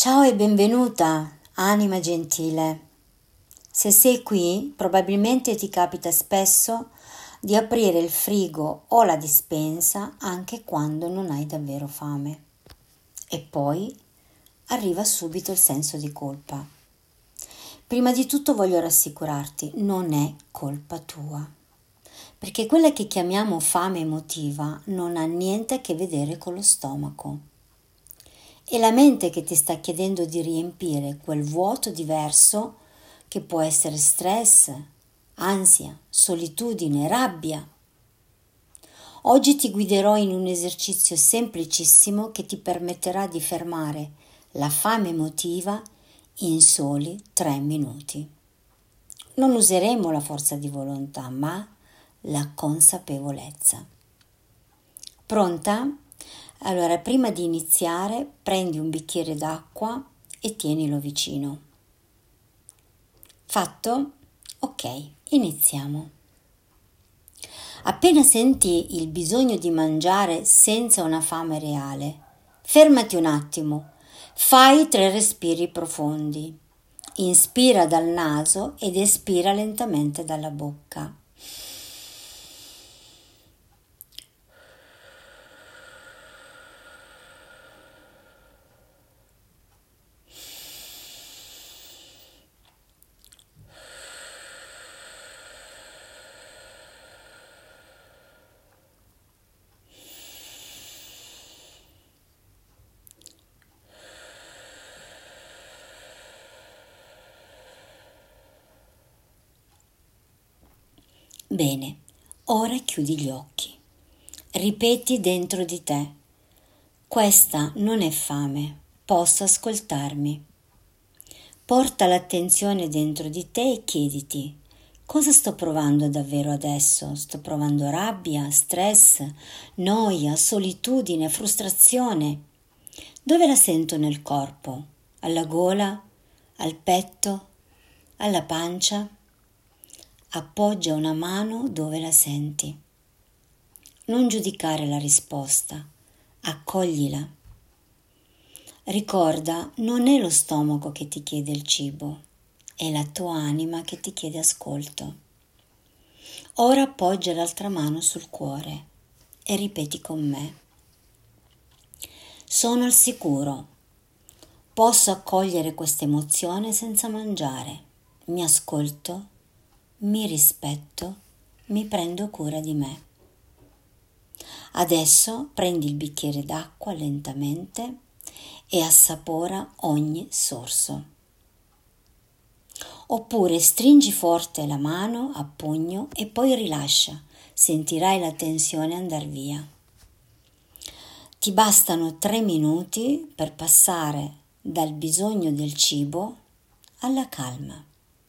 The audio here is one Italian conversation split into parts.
Ciao e benvenuta, anima gentile. Se sei qui, probabilmente ti capita spesso di aprire il frigo o la dispensa anche quando non hai davvero fame. E poi arriva subito il senso di colpa. Prima di tutto voglio rassicurarti, non è colpa tua. Perché quella che chiamiamo fame emotiva non ha niente a che vedere con lo stomaco. È la mente che ti sta chiedendo di riempire quel vuoto diverso che può essere stress, ansia, solitudine, rabbia. Oggi ti guiderò in un esercizio semplicissimo che ti permetterà di fermare la fame emotiva in soli 3 minuti. Non useremo la forza di volontà, ma la consapevolezza. Pronta? Allora, prima di iniziare, prendi un bicchiere d'acqua e tienilo vicino. Fatto? Ok, iniziamo. Appena senti il bisogno di mangiare senza una fame reale, fermati un attimo, fai 3 respiri profondi. Inspira dal naso ed espira lentamente dalla bocca. Bene, ora chiudi gli occhi. Ripeti dentro di te: questa non è fame, posso ascoltarmi. Porta l'attenzione dentro di te e chiediti: cosa sto provando davvero adesso? Sto provando rabbia, stress, noia, solitudine, frustrazione? Dove la sento nel corpo? Alla gola? Al petto? Alla pancia? Appoggia una mano dove la senti. Non giudicare la risposta, accoglila. Ricorda, non è lo stomaco che ti chiede il cibo, è la tua anima che ti chiede ascolto. Ora appoggia l'altra mano sul cuore e ripeti con me: sono al sicuro, posso accogliere questa emozione senza mangiare, mi ascolto, mi rispetto, mi prendo cura di me. Adesso prendi il bicchiere d'acqua lentamente e assapora ogni sorso. Oppure stringi forte la mano a pugno e poi rilascia, sentirai la tensione andar via. Ti bastano 3 minuti per passare dal bisogno del cibo alla calma.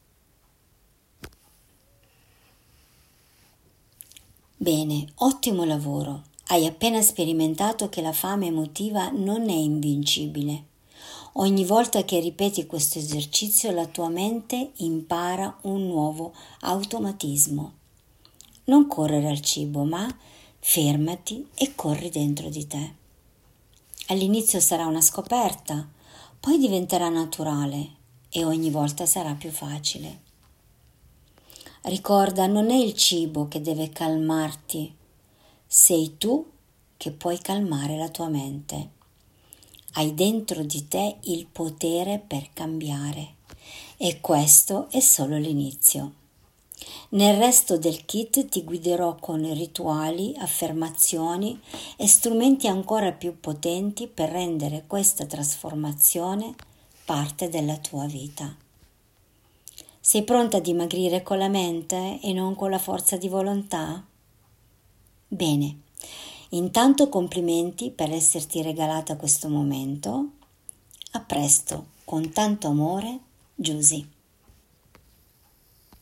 Bene, ottimo lavoro. Hai appena sperimentato che la fame emotiva non è invincibile. Ogni volta che ripeti questo esercizio la tua mente impara un nuovo automatismo. Non correre al cibo, ma fermati e corri dentro di te. All'inizio sarà una scoperta, poi diventerà naturale e ogni volta sarà più facile. Ricorda, non è il cibo che deve calmarti, sei tu che puoi calmare la tua mente. Hai dentro di te il potere per cambiare e questo è solo l'inizio. Nel resto del kit ti guiderò con rituali, affermazioni e strumenti ancora più potenti per rendere questa trasformazione parte della tua vita. Sei pronta a dimagrire con la mente e non con la forza di volontà? Bene, intanto complimenti per esserti regalata questo momento. A presto, con tanto amore, Giusy.